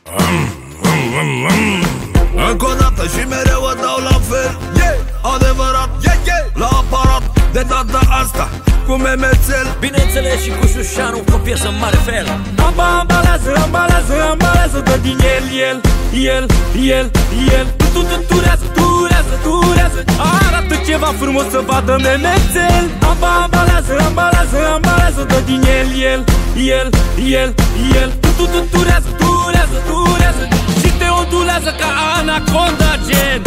Încă o dată și mereu o dau la fel, adevărat, la aparat. De data asta cu memețel, bineînțeles și cu Șușanu, cu piesă în mare fel. Ambalează, dă din el turează, arată ceva frumos să vadă memețel. Ambalează, dă din el turează și te ondulează ca anaconda, gen.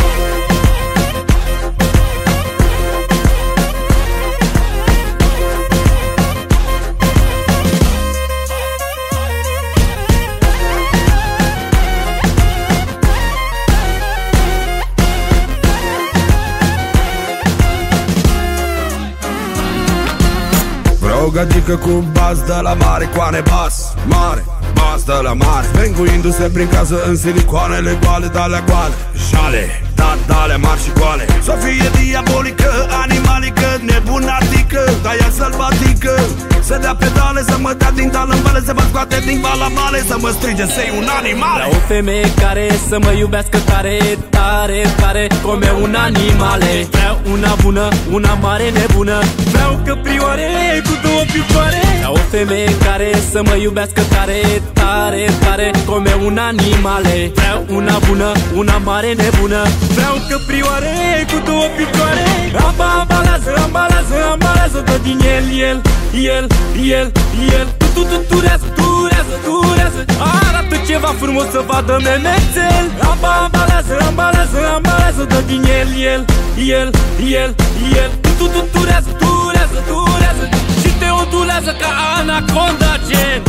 o gagică cu bas de la mare, coane bas, mare, bas de la mare. Venguindu-se prin casă în silicoanele goale, de-alea goale, jale, de-alea mari și goale. Să fie diabolică, animalică, nebunatică, dar ea sălbatică. Să dea pedale, să mă dea din tal în vale, să mă scoate din bala male, să mă strige, să-i un animal. Vreau o femeie care să mă iubească tare, cum e un animale. Vreau una bună, una mare nebună, vreau căprioare cu două picioare. Vreau o femeie care să mă iubească tare, cum e un animale. Vreau una bună, una mare nebună, vreau căprioare cu două picioare. Ambalează, dă din el turează, arată ceva frumos să vadă memețel. Ambalează, dă din el turează și te ondulează ca anaconda, gen.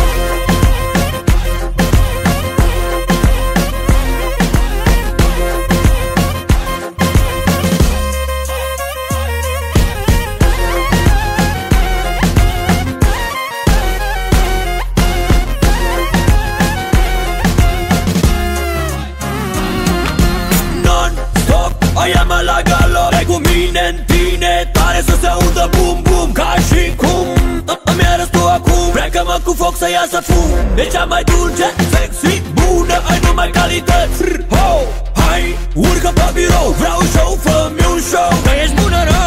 Aia mă la galop, e cu mine în tine, tare să se audă bum bum, ca și cum îmi arăți tu acum. Pleacă-mă cu foc să iasă fum, e cea mai dulce, sexy, bună, ai numai calități. Ho, hai, urcă pe birou, vreau show, fă-mi un show, că ești bună rău.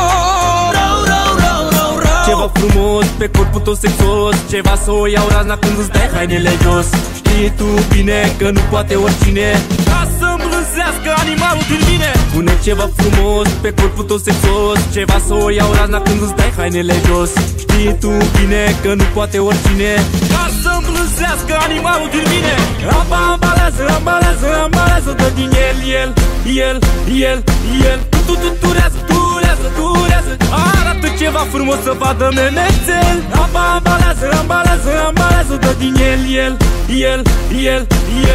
Ceva frumos pe corpul tău sexos, ceva să o iau razna când îți dai hainele jos. Știi tu bine că nu poate oricine ca să-mi blânzească animalul din mine. Pune ceva frumos pe corpul tău sexos, ceva să o iau razna când îți dai hainele jos. Știi tu bine că nu poate oricine ca să-mi blânzească animalul din mine. Ambalează, dă din el turează, arată ceva frumos să vadă memețel. Ambalează, dă din el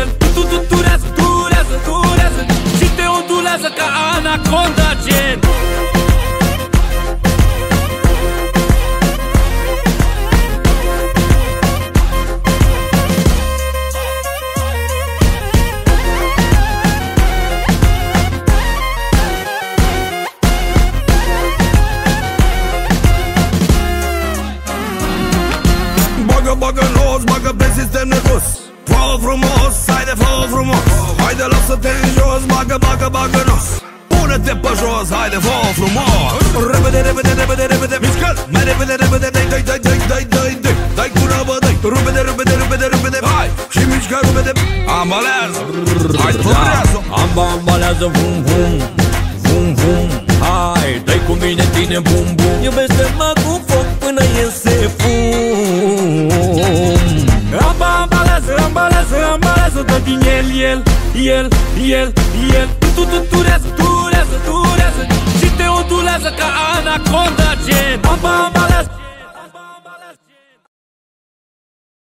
turează și te ondulează ca anaconda, gen. Bagă nos, bagă pe sistem nervos. Fă frumos, haide fă frumos. Haide lasă-te în jos, bagă nos. Pune-te pe jos, haide fă frumos. Repede, mișcă-l. Mai repede, dai cu răbă, dai. Repede, hai. Și mișcă repede. Ambalează, hai turează. Ambalează, vum, vum. Hai, dai cu mine tine, bum, bum. Iubește-mă cu foc până iese fum. Ambalează, dă din el turează și te ondulează ca anaconda, gen.